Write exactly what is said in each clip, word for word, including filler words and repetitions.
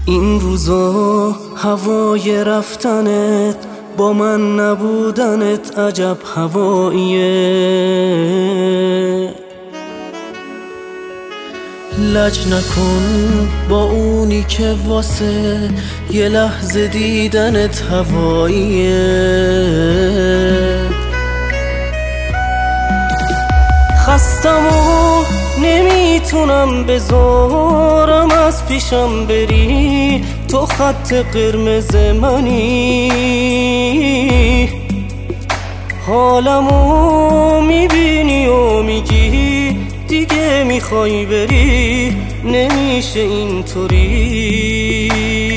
این روزا هوای رفتنت با من نبودنت عجب هواییه. لج نکن با اونی که واسه یه لحظه دیدنت هواییه. خستم و نمیتونم بذارم از پیشم بری، تو خط قرمز منی. حالمو میبینی و میگی دیگه میخوای بری، نمیشه اینطوری،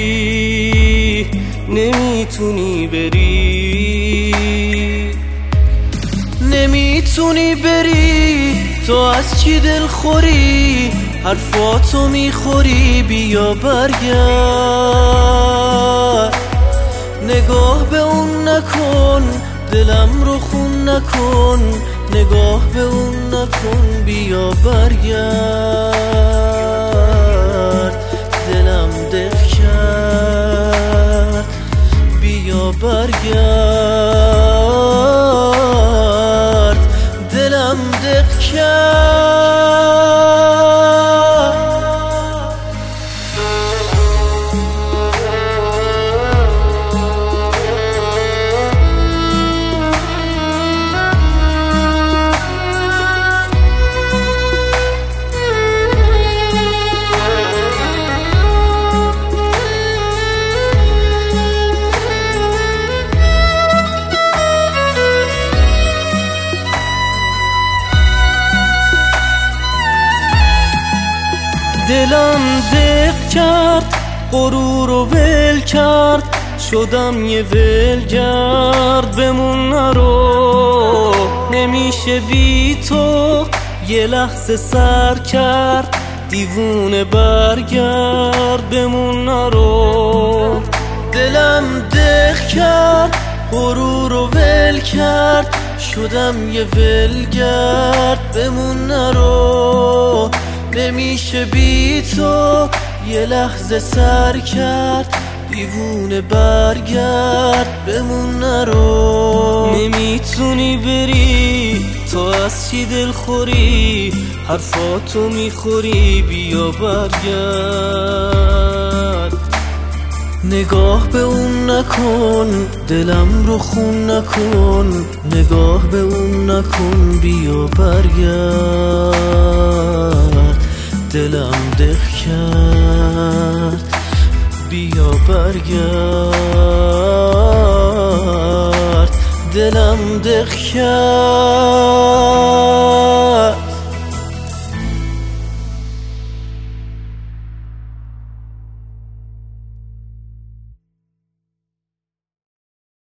نمیتونی بری، نمیتونی بری. تو از چی دل خوری؟ حرفاتو میخوری، بیا برگرد. نگاه به اون نکن، دلم رو خون نکن. نگاه به اون نکن، بیا برگرد. دلم دق کرد، بیا برگرد. دلم دق کرد. دلم دق کرد، غرور و ول کرد، شدم یه ولگرد. بمون نرو، نمیشه بی تو یه لحظه سر کرد. دیوونه برگرد، بمون نرو. دلم دق کرد، غرور و ول کرد، شدم یه ولگرد. بمون نرو، نمیشه بی تو یه لحظه سر کرد. دیوونه برگرد، بمون نرو. نمیتونی بری، تو از چی دل خوری؟ حرفاتو میخوری، بیا برگرد. نگاه به اون نکن، دلم رو خون نکن. نگاه به اون نکن، بیا برگرد. دلم دق کرد، بیا برگرد. دلم دق کرد.